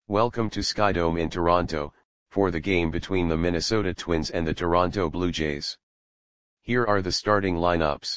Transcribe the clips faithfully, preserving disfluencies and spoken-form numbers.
Welcome to Skydome in Toronto, for the game between the Minnesota Twins and the Toronto Blue Jays. Here are the starting lineups.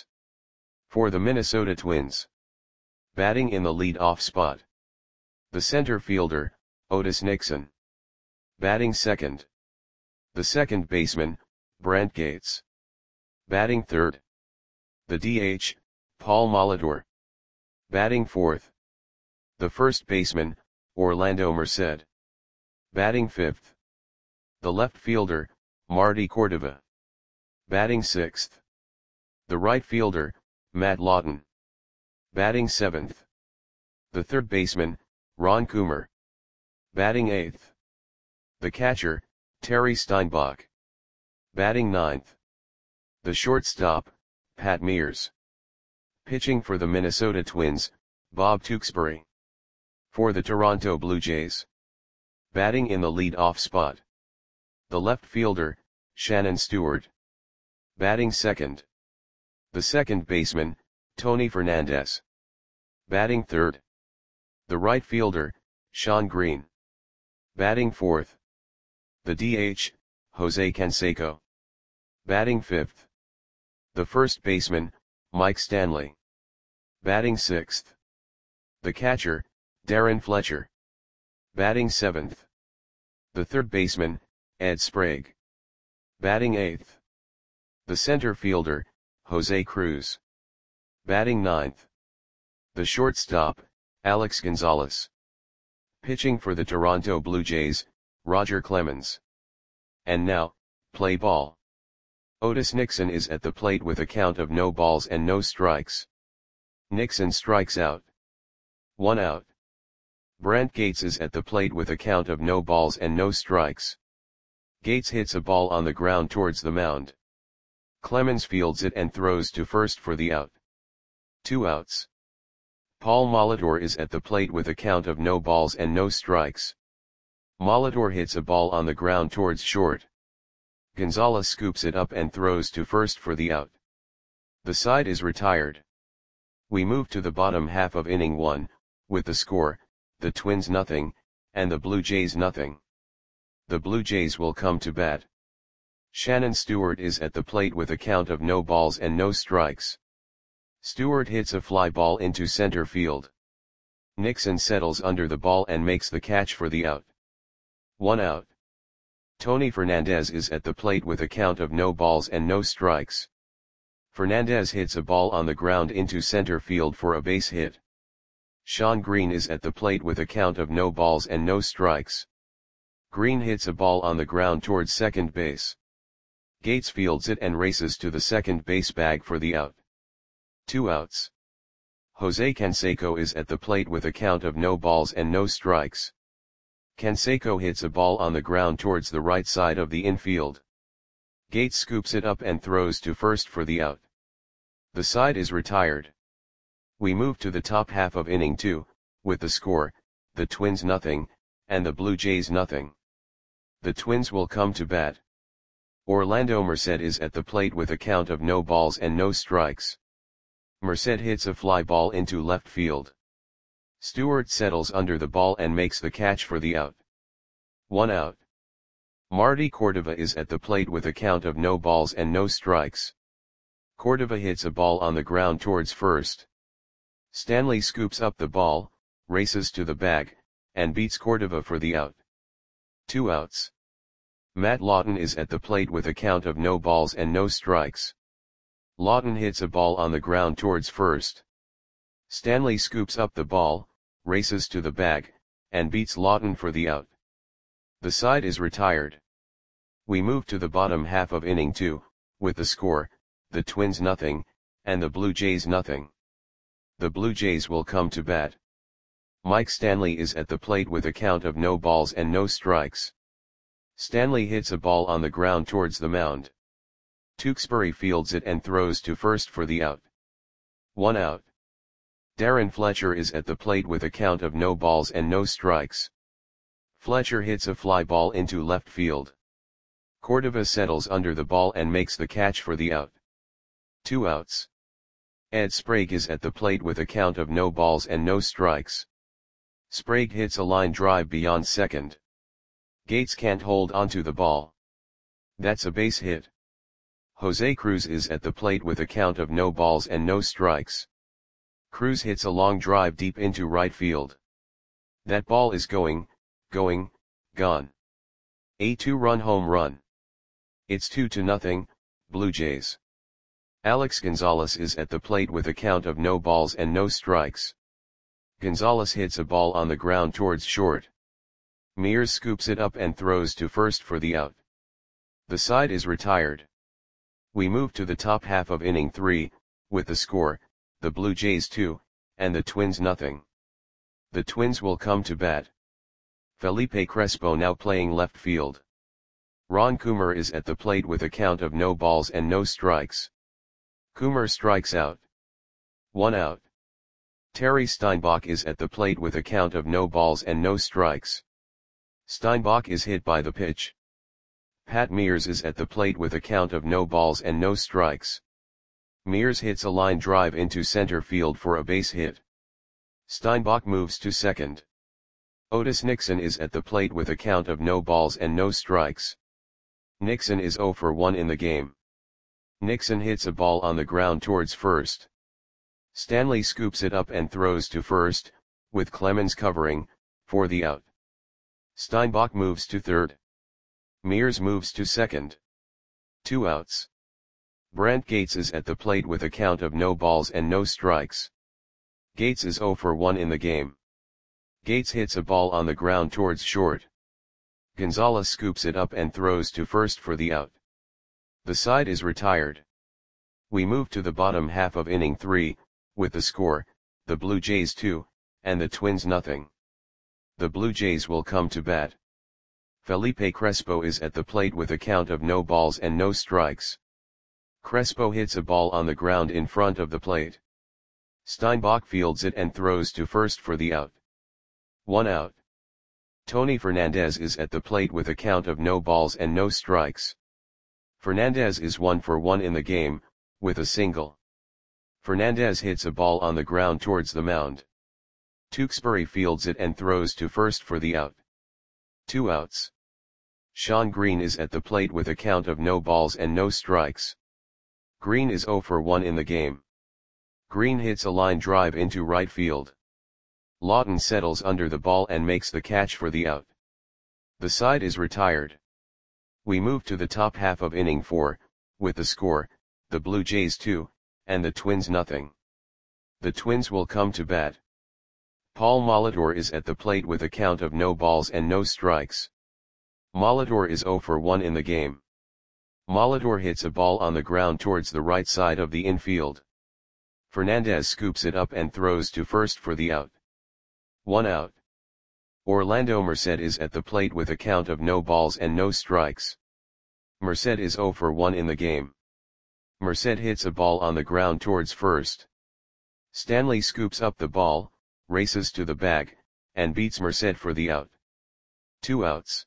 For the Minnesota Twins. Batting in the lead-off spot. The center fielder, Otis Nixon. Batting second. The second baseman, Brent Gates. Batting third. The D H, Paul Molitor. Batting fourth. The first baseman, Orlando Merced. Batting fifth. The left fielder, Marty Cordova. Batting sixth. The right fielder, Matt Lawton. Batting seventh. The third baseman, Ron Coomer. Batting eighth. The catcher, Terry Steinbach. Batting ninth. The shortstop, Pat Mears. Pitching for the Minnesota Twins, Bob Tewksbury. For the Toronto Blue Jays. Batting in the lead-off spot. The left fielder, Shannon Stewart. Batting second. The second baseman, Tony Fernandez. Batting third. The right fielder, Shawn Green. Batting fourth. The D H, Jose Canseco. Batting fifth. The first baseman, Mike Stanley. Batting sixth. The catcher, Darren Fletcher. Batting seventh. The third baseman, Ed Sprague. Batting eighth. The center fielder, Jose Cruz. Batting ninth. The shortstop, Alex Gonzalez. Pitching for the Toronto Blue Jays, Roger Clemens. And now, play ball. Otis Nixon is at the plate with a count of no balls and no strikes. Nixon strikes out. One out. Brent Gates is at the plate with a count of no balls and no strikes. Gates hits a ball on the ground towards the mound. Clemens fields it and throws to first for the out. Two outs. Paul Molitor is at the plate with a count of no balls and no strikes. Molitor hits a ball on the ground towards short. Gonzalez scoops it up and throws to first for the out. The side is retired. We move to the bottom half of inning one, with the score, the Twins nothing, and the Blue Jays nothing. The Blue Jays will come to bat. Shannon Stewart is at the plate with a count of no balls and no strikes. Stewart hits a fly ball into center field. Nixon settles under the ball and makes the catch for the out. One out. Tony Fernandez is at the plate with a count of no balls and no strikes. Fernandez hits a ball on the ground into center field for a base hit. Shawn Green is at the plate with a count of no balls and no strikes. Green hits a ball on the ground towards second base. Gates fields it and races to the second base bag for the out. Two outs. Jose Canseco is at the plate with a count of no balls and no strikes. Canseco hits a ball on the ground towards the right side of the infield. Gates scoops it up and throws to first for the out. The side is retired. We move to the top half of inning two, with the score, the Twins nothing, and the Blue Jays nothing. The Twins will come to bat. Orlando Merced is at the plate with a count of no balls and no strikes. Merced hits a fly ball into left field. Stewart settles under the ball and makes the catch for the out. One out. Marty Cordova is at the plate with a count of no balls and no strikes. Cordova hits a ball on the ground towards first. Stanley scoops up the ball, races to the bag, and beats Cordova for the out. Two outs. Matt Lawton is at the plate with a count of no balls and no strikes. Lawton hits a ball on the ground towards first. Stanley scoops up the ball, races to the bag, and beats Lawton for the out. The side is retired. We move to the bottom half of inning two, with the score, the Twins nothing, and the Blue Jays nothing. The Blue Jays will come to bat. Mike Stanley is at the plate with a count of no balls and no strikes. Stanley hits a ball on the ground towards the mound. Tewksbury fields it and throws to first for the out. One out. Darren Fletcher is at the plate with a count of no balls and no strikes. Fletcher hits a fly ball into left field. Cordova settles under the ball and makes the catch for the out. Two outs. Ed Sprague is at the plate with a count of no balls and no strikes. Sprague hits a line drive beyond second. Gates can't hold onto the ball. That's a base hit. Jose Cruz is at the plate with a count of no balls and no strikes. Cruz hits a long drive deep into right field. That ball is going, going, gone. A two-run home run. It's two to nothing, Blue Jays. Alex Gonzalez is at the plate with a count of no balls and no strikes. Gonzalez hits a ball on the ground towards short. Mears scoops it up and throws to first for the out. The side is retired. We move to the top half of inning three, with the score, the Blue Jays two, and the Twins nothing. The Twins will come to bat. Felipe Crespo now playing left field. Ron Coomer is at the plate with a count of no balls and no strikes. Coomer strikes out. One out. Terry Steinbach is at the plate with a count of no balls and no strikes. Steinbach is hit by the pitch. Pat Mears is at the plate with a count of no balls and no strikes. Mears hits a line drive into center field for a base hit. Steinbach moves to second. Otis Nixon is at the plate with a count of no balls and no strikes. Nixon is oh for one in the game. Nixon hits a ball on the ground towards first. Stanley scoops it up and throws to first, with Clemens covering, for the out. Steinbach moves to third. Mears moves to second. Two outs. Brant Gates is at the plate with a count of no balls and no strikes. Gates is oh for one in the game. Gates hits a ball on the ground towards short. Gonzalez scoops it up and throws to first for the out. The side is retired. We move to the bottom half of inning three, with the score, the Blue Jays two, and the Twins nothing. The Blue Jays will come to bat. Felipe Crespo is at the plate with a count of no balls and no strikes. Crespo hits a ball on the ground in front of the plate. Steinbach fields it and throws to first for the out. One out. Tony Fernandez is at the plate with a count of no balls and no strikes. Fernandez is one for one in the game, with a single. Fernandez hits a ball on the ground towards the mound. Tewksbury fields it and throws to first for the out. Two outs. Sean Green is at the plate with a count of no balls and no strikes. Green is oh for one in the game. Green hits a line drive into right field. Lawton settles under the ball and makes the catch for the out. The side is retired. We move to the top half of inning four, with the score, the Blue Jays two, and the Twins nothing. The Twins will come to bat. Paul Molitor is at the plate with a count of no balls and no strikes. Molitor is oh for one in the game. Molitor hits a ball on the ground towards the right side of the infield. Fernandez scoops it up and throws to first for the out. One out. Orlando Merced is at the plate with a count of no balls and no strikes. Merced is oh for one in the game. Merced hits a ball on the ground towards first. Stanley scoops up the ball, races to the bag, and beats Merced for the out. Two outs.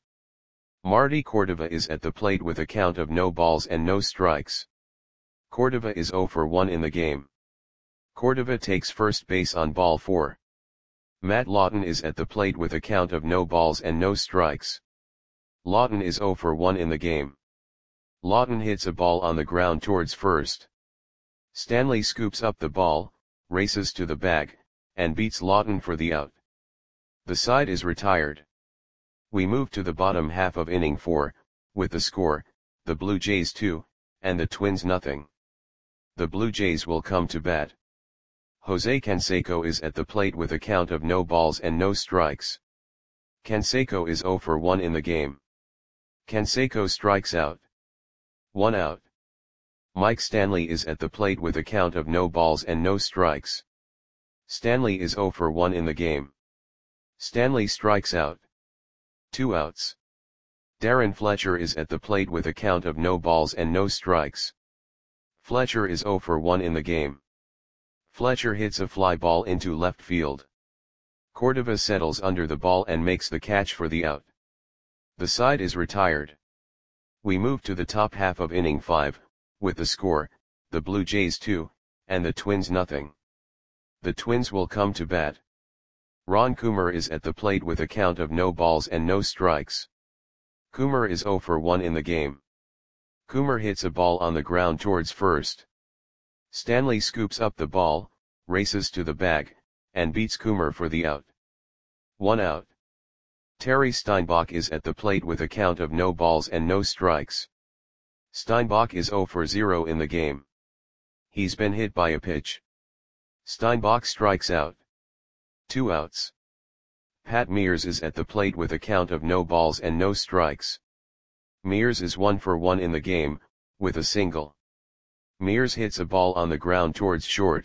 Marty Cordova is at the plate with a count of no balls and no strikes. Cordova is oh for one in the game. Cordova takes first base on ball four. Matt Lawton is at the plate with a count of no balls and no strikes. Lawton is oh for one in the game. Lawton hits a ball on the ground towards first. Stanley scoops up the ball, races to the bag, and beats Lawton for the out. The side is retired. We move to the bottom half of inning four, with the score, the Blue Jays two, and the Twins nothing. The Blue Jays will come to bat. Jose Canseco is at the plate with a count of no balls and no strikes. Canseco is oh for one in the game. Canseco strikes out. One out. Mike Stanley is at the plate with a count of no balls and no strikes. Stanley is oh for one in the game. Stanley strikes out. Two outs. Darren Fletcher is at the plate with a count of no balls and no strikes. Fletcher is oh for one in the game. Fletcher hits a fly ball into left field. Cordova settles under the ball and makes the catch for the out. The side is retired. We move to the top half of inning five, with the score, the Blue Jays two, and the Twins nothing. The Twins will come to bat. Ron Coomer is at the plate with a count of no balls and no strikes. Coomer is zero for one in the game. Coomer hits a ball on the ground towards first. Stanley scoops up the ball, races to the bag, and beats Coomer for the out. One out. Terry Steinbach is at the plate with a count of no balls and no strikes. Steinbach is zero for zero in the game. He's been hit by a pitch. Steinbach strikes out. Two outs. Pat Mears is at the plate with a count of no balls and no strikes. Mears is one for one in the game, with a single. Mears hits a ball on the ground towards short.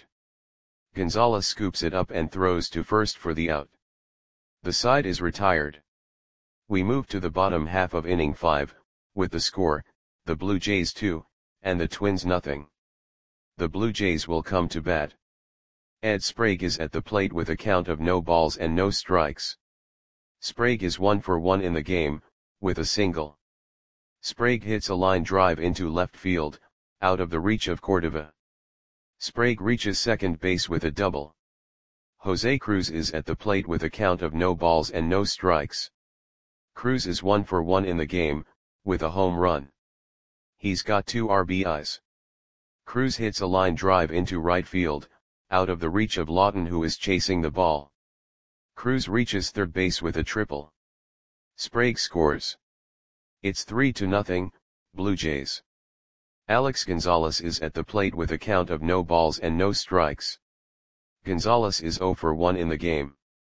Gonzalez scoops it up and throws to first for the out. The side is retired. We move to the bottom half of inning five, with the score, the Blue Jays two, and the Twins nothing. The Blue Jays will come to bat. Ed Sprague is at the plate with a count of no balls and no strikes. Sprague is one for one in the game, with a single. Sprague hits a line drive into left field, out of the reach of Cordova. Sprague reaches second base with a double. Jose Cruz is at the plate with a count of no balls and no strikes. Cruz is one for one in the game, with a home run. He's got two R B Is. Cruz hits a line drive into right field, out of the reach of Lawton, who is chasing the ball. Cruz reaches third base with a triple. Sprague scores. It's three to nothing, Blue Jays. Alex Gonzalez is at the plate with a count of no balls and no strikes. Gonzalez is zero for one in the game.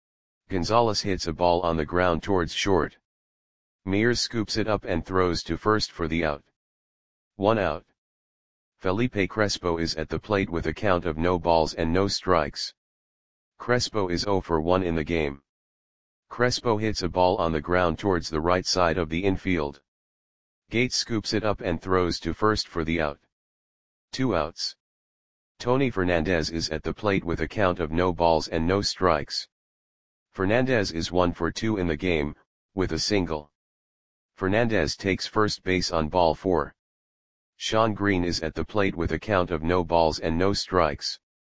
Gonzalez hits a ball on the ground towards short. Mears scoops it up and throws to first for the out. One out. Felipe Crespo is at the plate with a count of no balls and no strikes. Crespo is zero for one in the game. Crespo hits a ball on the ground towards the right side of the infield. Gates scoops it up and throws to first for the out. Two outs. Tony Fernandez is at the plate with a count of no balls and no strikes. Fernandez is one for two in the game, with a single. Fernandez takes first base on ball four. Sean Green is at the plate with a count of no balls and no strikes.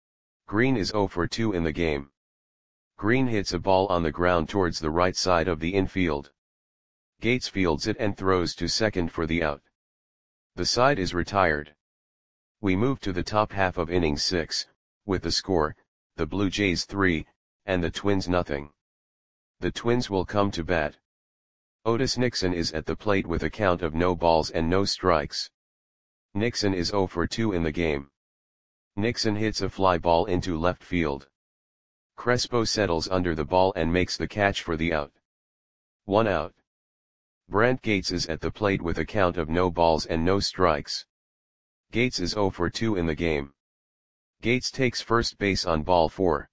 Green is zero for two in the game. Green hits a ball on the ground towards the right side of the infield. Gates fields it and throws to second for the out. The side is retired. We move to the top half of inning six, with the score, the Blue Jays three, and the Twins nothing. The Twins will come to bat. Otis Nixon is at the plate with a count of no balls and no strikes. Nixon is zero for two in the game. Nixon hits a fly ball into left field. Crespo settles under the ball and makes the catch for the out. One out. Brent Gates is at the plate with a count of no balls and no strikes. Gates is zero for two in the game. Gates takes first base on ball four.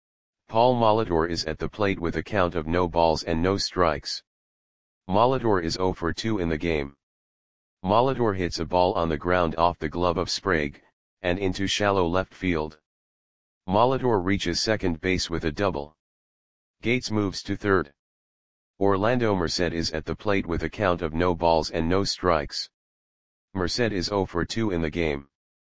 Paul Molitor is at the plate with a count of no balls and no strikes. Molitor is zero for two in the game. Molitor hits a ball on the ground off the glove of Sprague, and into shallow left field. Molitor reaches second base with a double. Gates moves to third. Orlando Merced is at the plate with a count of no balls and no strikes. Merced is zero for two in the game.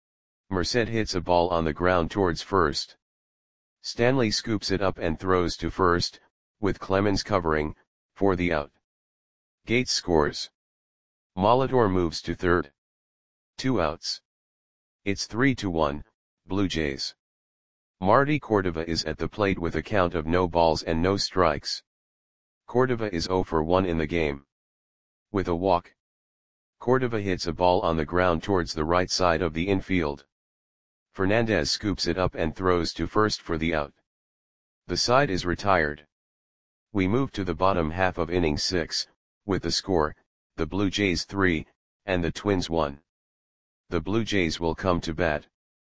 Merced hits a ball on the ground towards first. Stanley scoops it up and throws to first, with Clemens covering, for the out. Gates scores. Molitor moves to third. Two outs. It's three to one, Blue Jays. Marty Cordova is at the plate with a count of no balls and no strikes. Cordova is zero for one in the game. With a walk. Cordova hits a ball on the ground towards the right side of the infield. Fernandez scoops it up and throws to first for the out. The side is retired. We move to the bottom half of inning six, with the score, the Blue Jays three, and the Twins one. The Blue Jays will come to bat.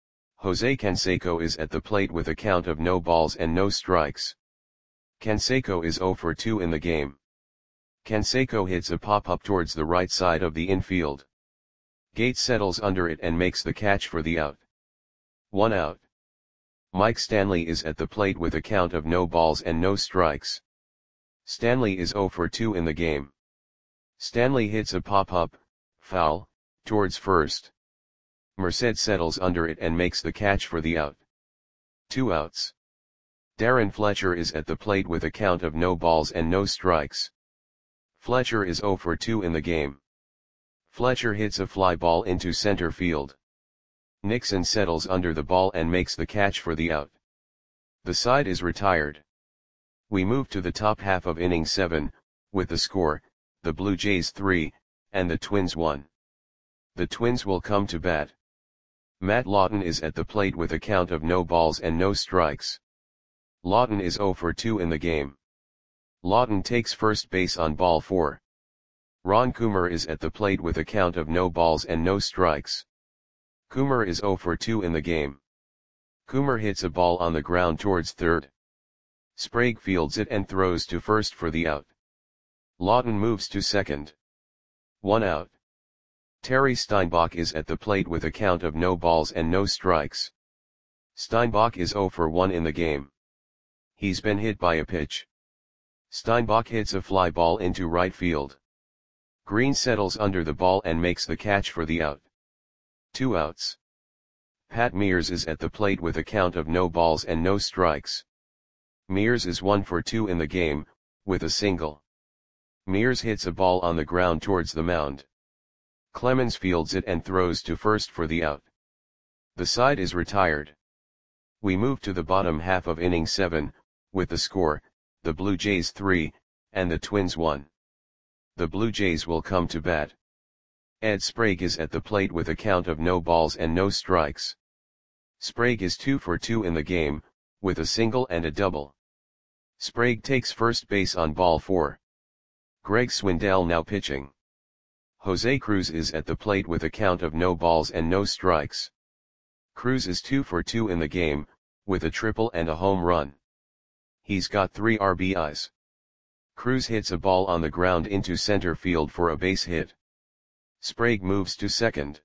Jose Canseco is at the plate with a count of no balls and no strikes. Canseco is zero for two in the game. Canseco hits a pop-up towards the right side of the infield. Gates settles under it and makes the catch for the out. One out. Mike Stanley is at the plate with a count of no balls and no strikes. Stanley is zero for two in the game. Stanley hits a pop-up, foul, towards first. Merced settles under it and makes the catch for the out. Two outs. Darren Fletcher is at the plate with a count of no balls and no strikes. Fletcher is zero for two in the game. Fletcher hits a fly ball into center field. Nixon settles under the ball and makes the catch for the out. The side is retired. We move to the top half of inning seven, with the score, the Blue Jays three, and the Twins one. The Twins will come to bat. Matt Lawton is at the plate with a count of no balls and no strikes. Lawton is zero for two in the game. Lawton takes first base on ball four. Ron Coomer is at the plate with a count of no balls and no strikes. Coomer is zero for two in the game. Coomer hits a ball on the ground towards third. Sprague fields it and throws to first for the out. Lawton moves to second. One out. Terry Steinbach is at the plate with a count of no balls and no strikes. Steinbach is zero for one in the game. He's been hit by a pitch. Steinbach hits a fly ball into right field. Green settles under the ball and makes the catch for the out. Two outs. Pat Mears is at the plate with a count of no balls and no strikes. Mears is one for two in the game, with a single. Mears hits a ball on the ground towards the mound. Clemens fields it and throws to first for the out. The side is retired. We move to the bottom half of inning seven, with the score, the Blue Jays three, and the Twins one. The Blue Jays will come to bat. Ed Sprague is at the plate with a count of no balls and no strikes. Sprague is two for two in the game, with a single and a double. Sprague takes first base on ball four. Greg Swindell now pitching. Jose Cruz is at the plate with a count of no balls and no strikes. Cruz is two for two in the game, with a triple and a home run. He's got three R B Is. Cruz hits a ball on the ground into center field for a base hit. Sprague moves to second.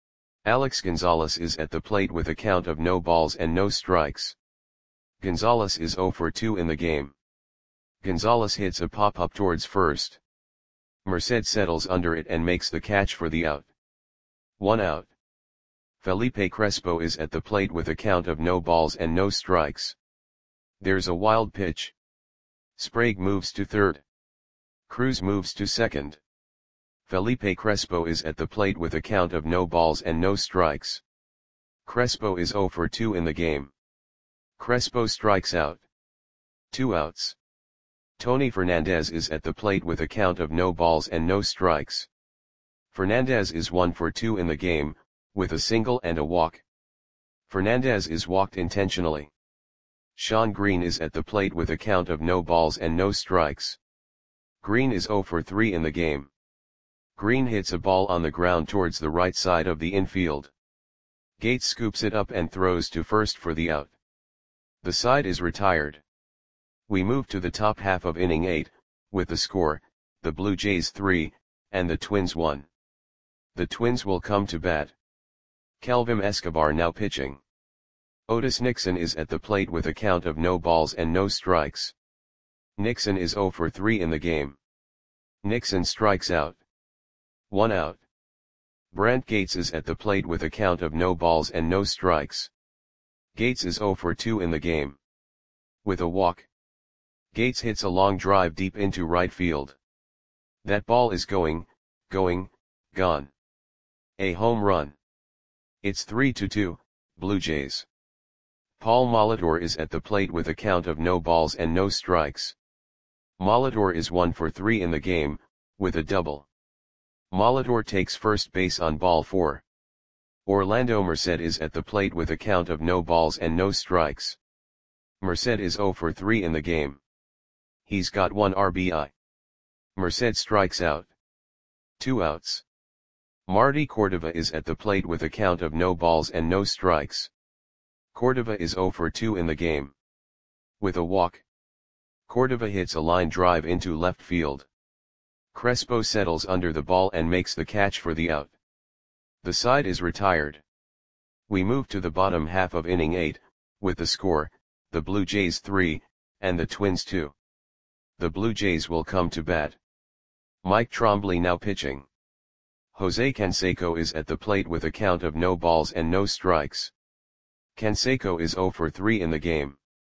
Alex Gonzalez is at the plate with a count of no balls and no strikes. Gonzalez is zero for two in the game. Gonzalez hits a pop-up towards first. Merced settles under it and makes the catch for the out. One out. Felipe Crespo is at the plate with a count of no balls and no strikes. There's a wild pitch. Sprague moves to third. Cruz moves to second. Felipe Crespo is at the plate with a count of no balls and no strikes. Crespo is zero for two in the game. Crespo strikes out. Two outs. Tony Fernandez is at the plate with a count of no balls and no strikes. Fernandez is one for two in the game, with a single and a walk. Fernandez is walked intentionally. Sean Green is at the plate with a count of no balls and no strikes. Green is zero for three in the game. Green hits a ball on the ground towards the right side of the infield. Gates scoops it up and throws to first for the out. The side is retired. We move to the top half of inning eight, with the score, the Blue Jays three, and the Twins one. The Twins will come to bat. Kelvin Escobar now pitching. Otis Nixon is at the plate with a count of no balls and no strikes. Nixon is zero for three in the game. Nixon strikes out. One out. Brent Gates is at the plate with a count of no balls and no strikes. Gates is zero for two in the game. With a walk. Gates hits a long drive deep into right field. That ball is going, going, gone. A home run. It's three to two, Blue Jays. Paul Molitor is at the plate with a count of no balls and no strikes. Molitor is one for three in the game, with a double. Molitor takes first base on ball four. Orlando Merced is at the plate with a count of no balls and no strikes. Merced is zero for three in the game. He's got one R B I. Merced strikes out. Two outs. Marty Cordova is at the plate with a count of no balls and no strikes. Cordova is zero for two in the game. With a walk. Cordova hits a line drive into left field. Crespo settles under the ball and makes the catch for the out. The side is retired. We move to the bottom half of inning eight, with the score, the Blue Jays three, and the Twins two. The Blue Jays will come to bat. Mike Trombley now pitching. Jose Canseco is at the plate with a count of no balls and no strikes. Canseco is zero for three in the game.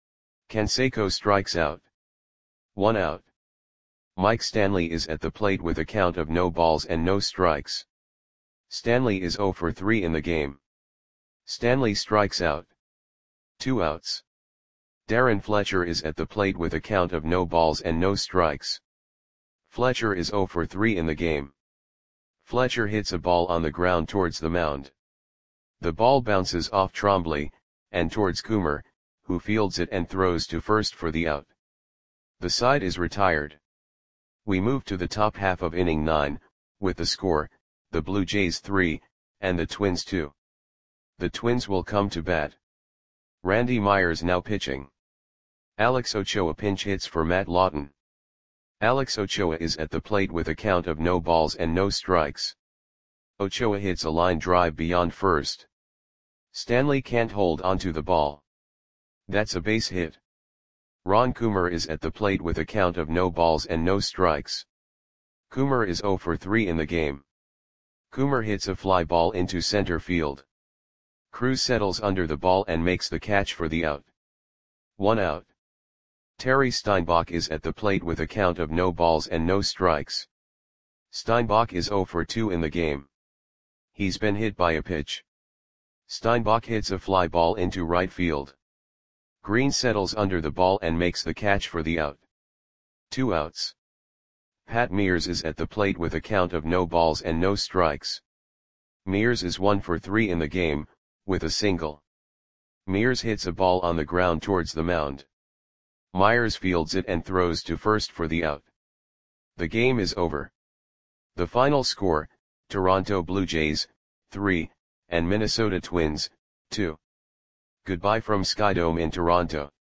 Canseco strikes out. One out. Mike Stanley is at the plate with a count of no balls and no strikes. Stanley is zero for three in the game. Stanley strikes out. Two outs. Darren Fletcher is at the plate with a count of no balls and no strikes. Fletcher is zero for three in the game. Fletcher hits a ball on the ground towards the mound. The ball bounces off Trombley, and towards Coomer, who fields it and throws to first for the out. The side is retired. We move to the top half of inning nine, with the score, the Blue Jays three, and the Twins two. The Twins will come to bat. Randy Myers now pitching. Alex Ochoa pinch hits for Matt Lawton. Alex Ochoa is at the plate with a count of no balls and no strikes. Ochoa hits a line drive beyond first. Stanley can't hold onto the ball. That's a base hit. Ron Coomer is at the plate with a count of no balls and no strikes. Coomer is zero for three in the game. Coomer hits a fly ball into center field. Cruz settles under the ball and makes the catch for the out. One out. Terry Steinbach is at the plate with a count of no balls and no strikes. Steinbach is zero for two in the game. He's been hit by a pitch. Steinbach hits a fly ball into right field. Green settles under the ball and makes the catch for the out. Two outs. Pat Mears is at the plate with a count of no balls and no strikes. Mears is one for three in the game, with a single. Mears hits a ball on the ground towards the mound. Myers fields it and throws to first for the out. The game is over. The final score, Toronto Blue Jays, three, and Minnesota Twins, two. Goodbye from Skydome in Toronto.